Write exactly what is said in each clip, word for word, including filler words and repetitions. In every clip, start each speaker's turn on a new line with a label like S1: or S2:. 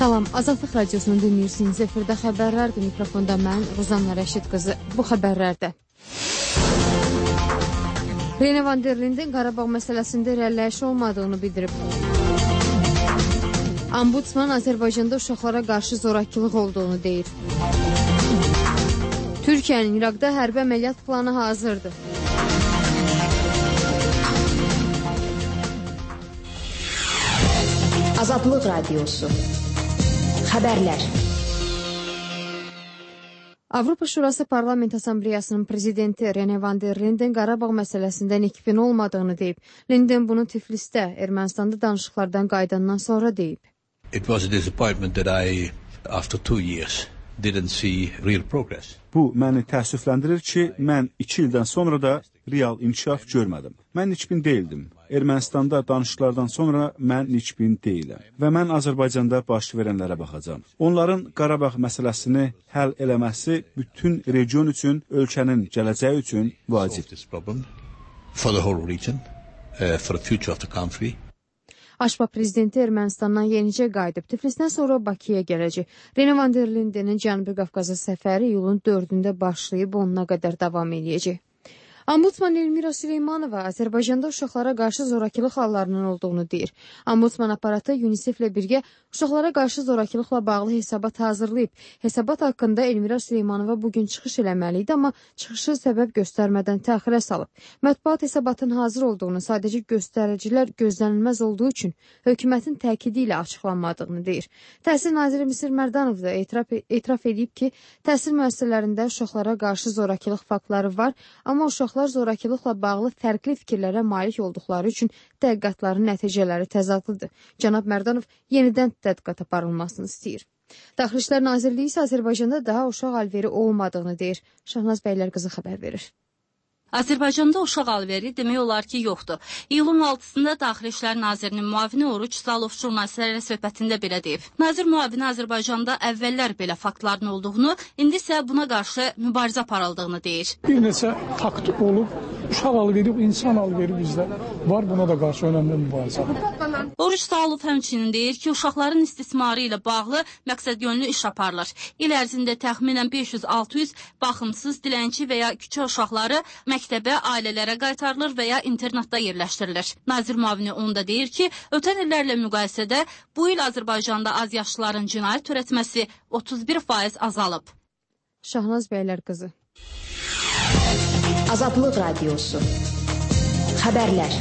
S1: Salam, Azadlıq Radiosunu dinləyirsiniz. Efirdə xəbərlərdir. Mikrofonda mən, Ruzanna Rəşid qızı. Bu xəbərlərdə Rene Van der Linden Qarabağ məsələsində irəliləyiş olmadığını bildirib. Ombudsman Azərbaycanda uşaqlara qarşı zorakılıq olduğunu deyir. Türkiyənin İraqda hərbi əməliyyat planı hazırdır.
S2: Azadlıq Radiosu Xəbərlər.
S1: Avropa Şurası Parlament Assambleyasının prezidenti Rene Van der Linden Qarabağ məsələsində nikbin olmadığını deyib. Linden bunu Tiflisdə, Ermənistanda danışıqlardan qayıdandan sonra deyib.
S3: It was a disappointment that I, after two years, didn't see real progress.
S4: Bu məni təəssüfləndirir ki, mən iki ildən sonra da real inkişaf görmədim. Mən nikbin deyildim. Ermənistanda danışıqlardan sonra mən nikbin deyiləm. Və mən Azərbaycanda baş verənlərə baxacağam. Onların Qarabağ məsələsini həll eləməsi bütün region üçün, ölkənin gələcəyi üçün vacibdir.
S3: For the whole region, uh, for the future of the country.
S1: Aşpa prezidenti Ermənistandan yenicə qayıdıb. Tiflisdən sonra Bakıya gələcək. Rene Van der Lindenin Cənubi Qafqaza səfəri iyulun dördündə başlayıb onuna qədər davam edəcək. Ombudsman Elmira Süleymanova Azərbaycanda uşaqlara qarşı zorakılıq hallarının olduğunu deyir. Ombudsman aparatı UNICEF ilə birgə uşaqlara qarşı zorakılıqla bağlı hesabat hazırlayıb. Hesabat haqqında Elmira Süleymanova bugün çıxış eləməli idi, amma çıxışı səbəb göstərmədən təxirə salıb. Mətbuat hesabatın hazır olduğunu, sadəcə göstəricilər gözlənilməz olduğu üçün hökumətin təkidi ilə açıqlanmadığını deyir. Təhsil naziri Misir Mərdanov da etiraf, etiraf edib ki, təhsil müəssisələrində uşaqlara qarşı zorakılıq faktları var, amma uşaqlar zorakılıqla bağlı fərqli fikirlərə malik olduqları üçün tədqiqatların nəticələri təzadlıdır. Cənab Mərdanov yenidən tədqiqat aparılmasını istəyir. Daxili İşlər Nazirliyi isə Azərbaycanda daha uşaq alveri olmadığını deyir. Şahnaz Bəylər qızı xəbər verir.
S5: Azərbaycanda uşaq alveri demək olar ki, yoxdur. İyulun altısında Daxili İşlər Nazirinin müavini Oruç Salov jurnalistlərlə söhbətində belə deyib. Nazir müavini Azərbaycanda əvvəllər belə faktların olduğunu, indi isə buna qarşı mübarizə aparıldığını deyir.
S6: Bir neçə fakt olub, uşaq alveri, insan alveri bizdə var, buna da qarşı önəmli mübarizə.
S5: Oruç Salov həmçinin deyir ki, uşaqların istismarı ilə bağlı məqsədyönlü iş aparılır. İl ərzində təxminən beş yüz altı yüz baxımsız, dilənçi və ya küçə uşaqları məktəbə, ailələrə qaytarılır və ya internatda yerləşdirilir. Nazir müavini onda deyir ki, ötən illərlə müqayisədə bu il Azərbaycanda az yaşlıların cinayət törətməsi otuz bir faiz azalıb.
S1: Şahnaz Bəylər qızı.
S2: Azadlıq Radiosu Xəbərlər.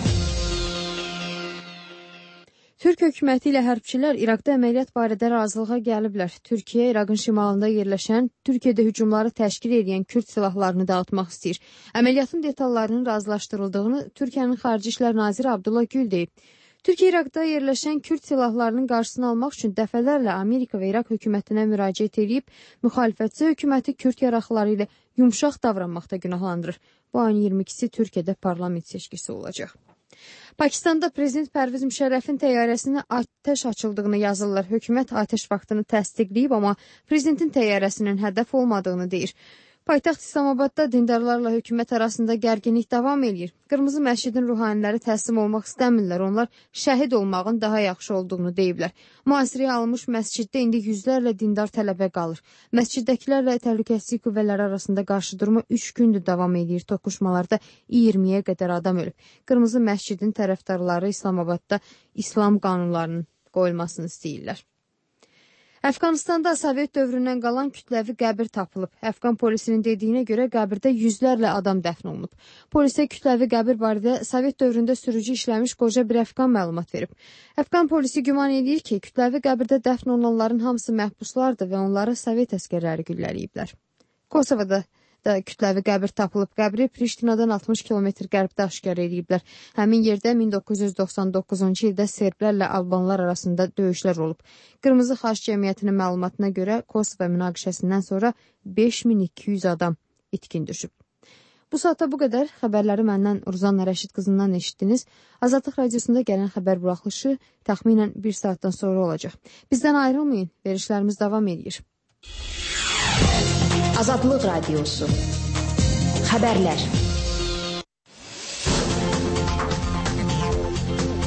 S1: Türk hökuməti ilə hərbçilər İraqda əməliyyat barədə razılığa gəliblər. Türkiyə İraqın şimalında yerləşən, Türkiyədə hücumları təşkil edən Kürd silahlarını dağıtmaq istəyir. Əməliyyatın detallarının razılaşdırıldığını Türkiyənin Xarici İşlər Naziri Abdullah Gül deyib. Türkiyə İraqda yerləşən Kürd silahlarının qarşısını almaq üçün dəfələrlə Amerika və İraq hökumətinə müraciət edib, müxalifətçi hökuməti Kürd yaraqları ilə yumşaq davranmaqda günahlandırır. Bu ayın iyirmi ikisi Türkiyədə parlament seçkisi olacaq. Pakistanda Prezident Pərviz Müşərrəfin təyyarəsinə atəş açıldığını yazırlar. Hökumət atəş vaxtını təsdiqləyib, amma prezidentin təyyarəsinin hədəf olmadığını deyir. Paytaxt İslamabadda dindarlarla hökumət arasında gərginlik davam edir. Qırmızı məscidin ruhaniləri təslim olmaq istəmirlər. Onlar şəhid olmağın daha yaxşı olduğunu deyiblər. Mühasirəyə alınmış məsciddə indi yüzlərlə dindar tələbə qalır. Məsciddəkilərlə təhlükəsizlik qüvvələri arasında qarşıdurma üç gündür davam edir. Toqquşmalarda iyirmiyə qədər adam ölüb. Qırmızı məscidin tərəfdarları İslamabadda İslam qanunlarının qoyulmasını istəyirlər. Əfqanistanda Sovet dövründən qalan kütləvi qəbir tapılıb. Əfqan polisinin dediyinə görə qəbirdə yüzlərlə adam dəfn olunub. Polisə kütləvi qəbir barədə Sovet dövründə sürücü işləmiş qoca bir əfqan məlumat verib. Əfqan polisi güman edir ki, kütləvi qəbirdə dəfn olunanların hamısı məhbuslardır və onları Sovet əskərləri güllələyiblər. Kosovada da kütləvi qəbir tapılıb. Qəbri Priştinadan altmış kilometr qərbdə aşkar ediblər. Həmin yerdə min doqquz yüz doxsan doqquzuncu ildə serblərlə albanlar arasında döyüşlər olub. Qırmızı Xaç Cəmiyyətinin məlumatına görə Kosovo münaqişəsindən sonra beş min iki yüz adam itkin düşüb. Bu saatda bu qədər. Xəbərləri məndən Ruzanna Rəşid qızından eşitdiniz. Azadlıq Radiosunda gələn xəbər buraxılışı təxminən bir saatdan sonra olacaq. Bizdən ayrılmayın. Verişlərimiz davam edir.
S2: Azadlıq Radiosu Xəbərlər.